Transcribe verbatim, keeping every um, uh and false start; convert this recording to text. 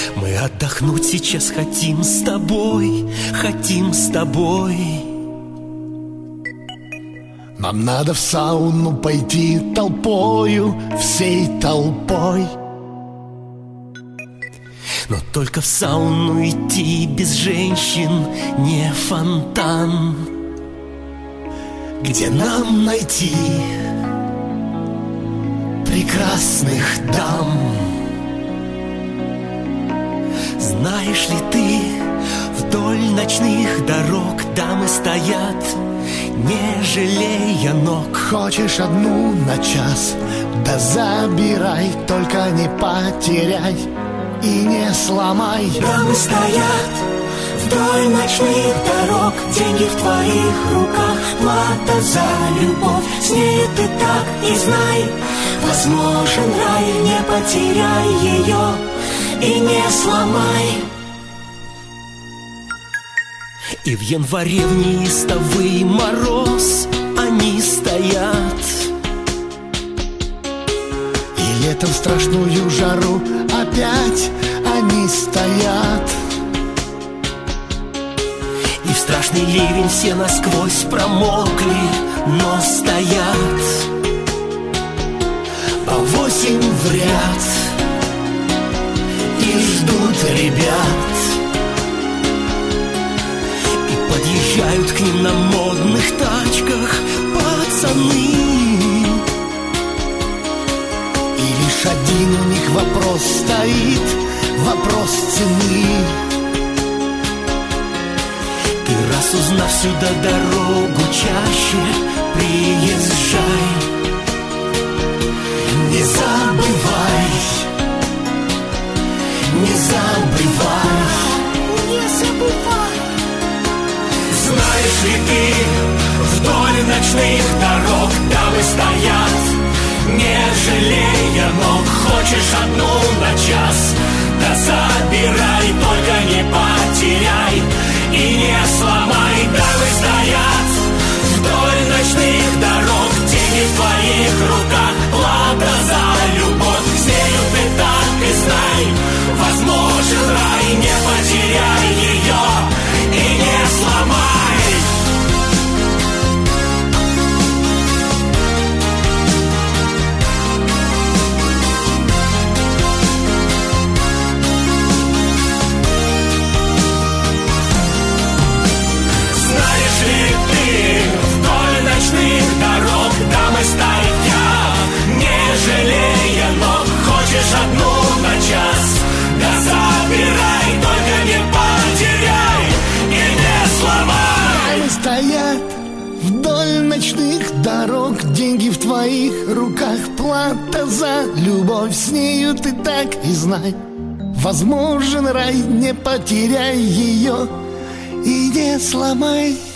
Мы отдохнуть сейчас хотим с тобой, хотим с тобой. Нам надо в сауну пойти толпою, всей толпой. Но только в сауну идти без женщин не фонтан. Где нам найти прекрасных дам? Знаешь ли ты, вдоль ночных дорог дамы стоят, не жалея ног. Хочешь одну на час? Да забирай, только не потеряй и не сломай. Дамы стоят вдоль ночных дорог, деньги в твоих руках, плата за любовь. С нею ты так и знай, возможен рай, не потеряй ее и не сломай. И в январе в неистовый мороз они стоят, и летом в страшную жару опять они стоят. И в страшный ливень все насквозь промокли, но стоят по восемь в ряд и ждут ребят. И подъезжают к ним на модных тачках пацаны. И лишь один у них вопрос стоит, вопрос цены. Ты раз узнав сюда дорогу чаще, приезжай. Не забывай, не забывай, не забывай. Знаешь ли ты, вдоль ночных дорог дамы стоят, не жалея ног. Хочешь одну на час? Да забирай, только не потеряй и не сломай. Дамы стоят вдоль ночных дорог, деньги в твоих руках, плата за любовь. С нею ты так и знай, возможен рай, не потеряй ее и не сломай. Одну на час, да забирай, только не потеряй и не сломай. Дамы стоят вдоль ночных дорог, деньги в твоих руках, плата за любовь. С нею ты так и знай, возможен рай, не потеряй ее и не сломай.